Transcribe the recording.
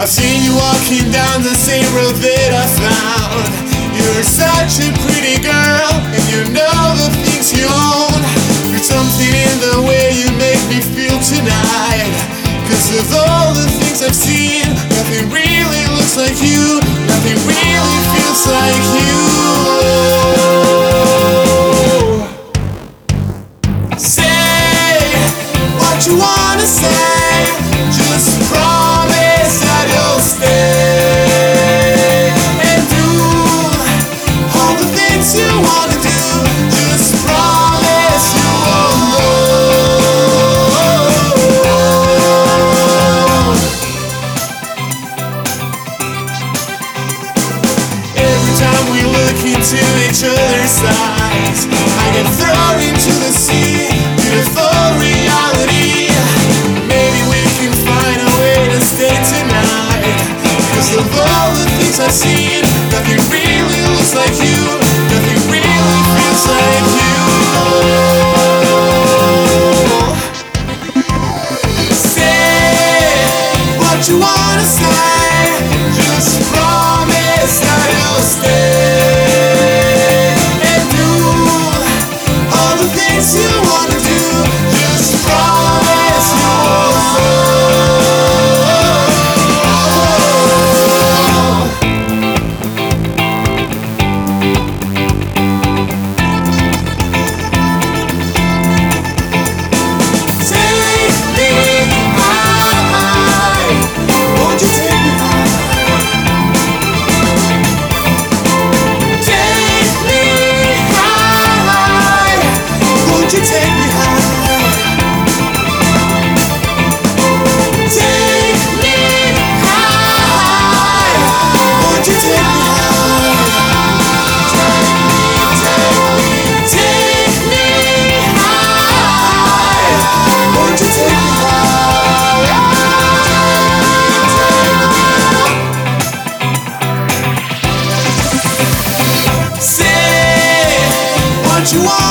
see you walking down the same road that I found. You're such a pretty girl, and you know the things you own. There's something in the way you make me feel tonight. Cause of all the things I've seen, nothing really looks like you. Nothing really feels like you. Say what you wanna say. Just promise that you'll stay and do all the things you wanna do. Just promise you won't know. Every time we look into each other's eyes, I get thrown into the sea. Beautiful reality. Maybe we can find a way to stay tonight. Cause of all the things I've seen, nothing really looks like you. Nothing really feels like you. Say what you wanna say. Just promise that you'll stay and do all the things you wanna do. Just promise you won't take me high. Won't you take me high? Take me high. Won't you take me high? Take me high. Won't you take me high? Take me high. Won't you take me high? Say what you want.